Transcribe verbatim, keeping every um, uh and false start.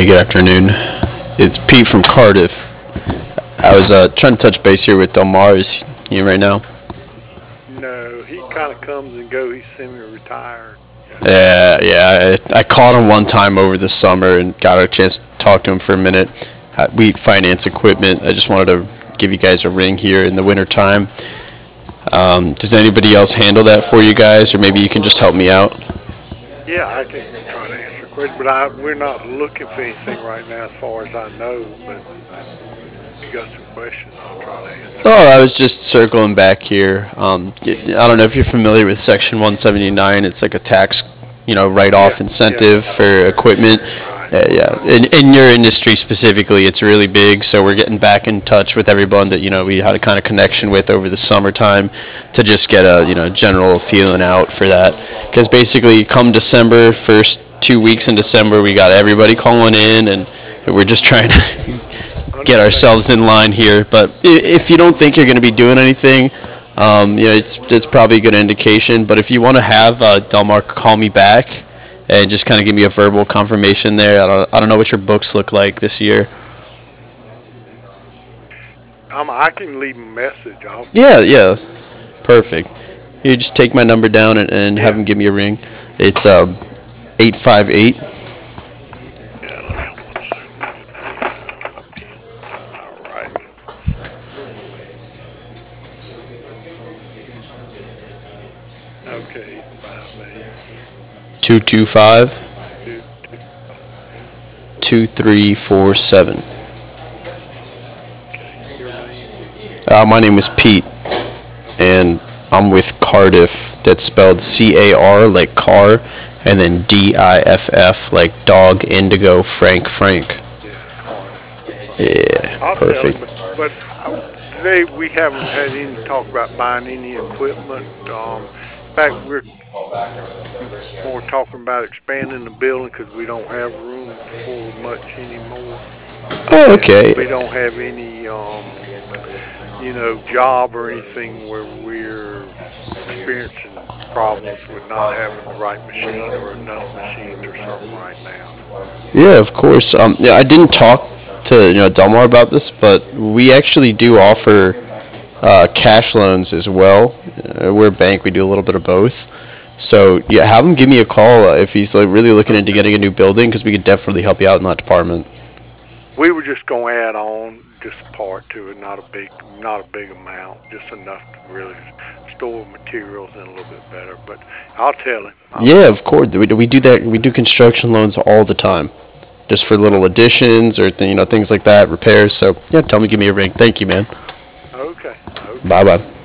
good afternoon. It's Pete from Cardiff. I was uh, trying to touch base here with Delmar. Is he in right now? No, he kind of comes and goes. He's semi-retired. Yeah, yeah. I, I caught him one time over the summer and got a chance to talk to him for a minute. Uh, we finance equipment. I just wanted to give you guys a ring here in the winter time. Um, does anybody else handle that for you guys, or maybe you can just help me out? Yeah, I can try to answer a question, but I, we're not looking for anything right now as far as I know, but if you got some questions, I'll try to answer them. Oh, I was just circling back here. Um, y- I don't know if you're familiar with Section one seventy-nine. It's like a tax, you know, Yeah, write-off yeah, incentive for equipment. right. Uh, yeah, in, in your industry specifically, it's really big. So we're getting back in touch with everyone that you know we had a kind of connection with over the summertime to just get a you know general feeling out for that. Because basically, come December, first two weeks in December, we got everybody calling in, and we're just trying to get Understand. ourselves in line here. But if you don't think you're going to be doing anything, um, you know, it's it's probably a good indication. But if you want to have uh, Delmar call me back and just kind of give me a verbal confirmation there, I don't, I don't know what your books look like this year. Um, I can leave a message. I'll, Yeah, yeah, perfect. You just take my number down and, and have yeah, him give me a ring. It's uh, eight five eight. yeah. Let me hold on a second. Let me get my uh, pen. All right. Okay, eight five eight two two five two two five. two three four seven. Okay, your name. Uh, my name is Pete, Okay, and I'm with Cardiff. That's spelled C A R like car, and then D I F F like dog, indigo, Frank, Frank. yeah, Cardiff. Right. Yeah, I'll tell him, perfect. but but I, today we haven't had any talk about buying any equipment. Um, in fact, we're more talking about expanding the building because we don't have room for much anymore, Oh, and okay. we don't have any, um, you know, job or anything where we're experiencing problems with not having the right machine or enough machines or something right now. Yeah, of course. Um, yeah, I didn't talk to you know Delmar about this, but we actually do offer uh, cash loans as well. Uh, we're a bank. We do a little bit of both. So yeah, have him give me a call uh, if he's like really looking into Okay. getting a new building because we could definitely help you out in that department. We were just going to add on just a part to it, not a big, not a big amount, just enough to really store materials in a little bit better. But I'll tell him. I'll Yeah, tell of him. course. We do, we do that. We do construction loans all the time, just for little additions or th- you know things like that, repairs. So yeah, tell me, give me a ring. Thank you, man. Okay. Okay. Bye bye.